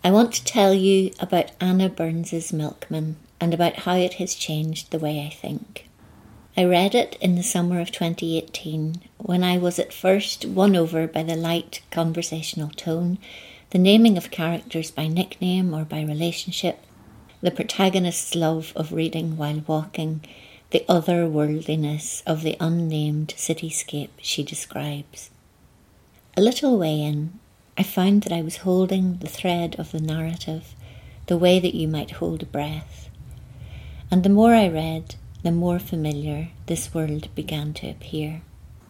I want to tell you about Anna Burns's Milkman and about how it has changed the way I think. I read it in the summer of 2018 when I was at first won over by the light conversational tone, the naming of characters by nickname or by relationship, the protagonist's love of reading while walking, the otherworldliness of the unnamed cityscape she describes. A little way in, I found that I was holding the thread of the narrative, the way that you might hold a breath. And the more I read, the more familiar this world began to appear.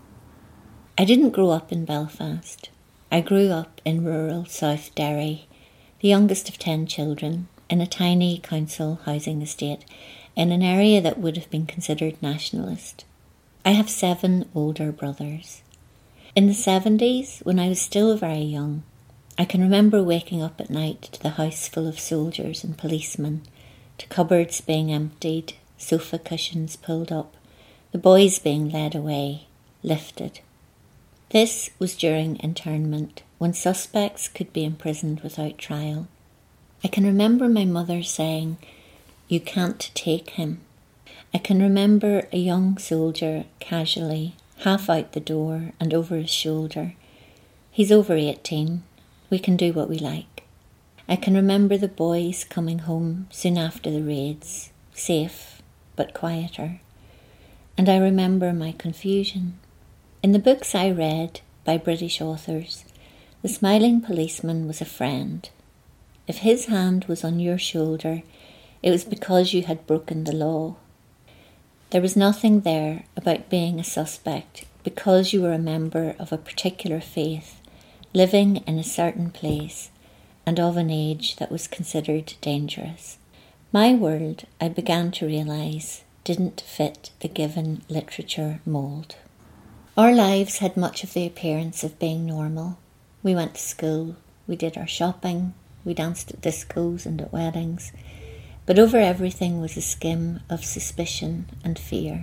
I didn't grow up in Belfast. I grew up in rural South Derry, the youngest of 10 children, in a tiny council housing estate in an area that would have been considered nationalist. I have 7 older brothers. In the 70s, when I was still very young, I can remember waking up at night to the house full of soldiers and policemen, to cupboards being emptied, sofa cushions pulled up, the boys being led away, lifted. This was during internment, when suspects could be imprisoned without trial. I can remember my mother saying, "You can't take him." I can remember a young soldier casually, half out the door and over his shoulder, "He's over 18, we can do what we like." I can remember the boys coming home soon after the raids, safe but quieter. And I remember my confusion. In the books I read by British authors, the smiling policeman was a friend. If his hand was on your shoulder, it was because you had broken the law. There was nothing there about being a suspect because you were a member of a particular faith, living in a certain place, and of an age that was considered dangerous. My world, I began to realise, didn't fit the given literature mould. Our lives had much of the appearance of being normal. We went to school, we did our shopping, we danced at discos and at weddings, but over everything was a skim of suspicion and fear.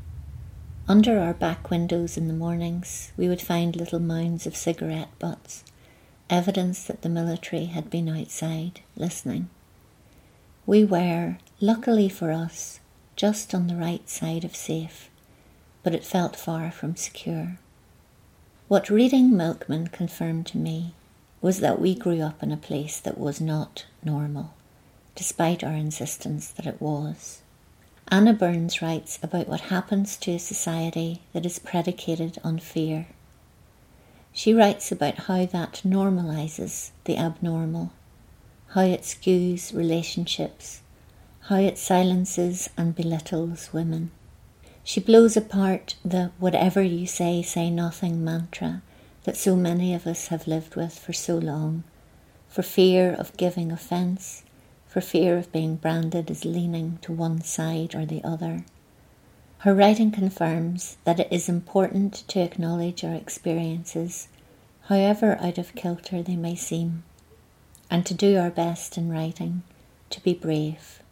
Under our back windows in the mornings, we would find little mounds of cigarette butts, evidence that the military had been outside, listening. We were, luckily for us, just on the right side of safe, but it felt far from secure. What reading Milkman confirmed to me was that we grew up in a place that was not normal, despite our insistence that it was. Anna Burns writes about what happens to a society that is predicated on fear. She writes about how that normalises the abnormal, how it skews relationships, how it silences and belittles women. She blows apart the whatever you say nothing mantra that so many of us have lived with for so long, for fear of giving offence, for fear of being branded as leaning to one side or the other. Her writing confirms that it is important to acknowledge our experiences, however out of kilter they may seem, and to do our best in writing, to be brave.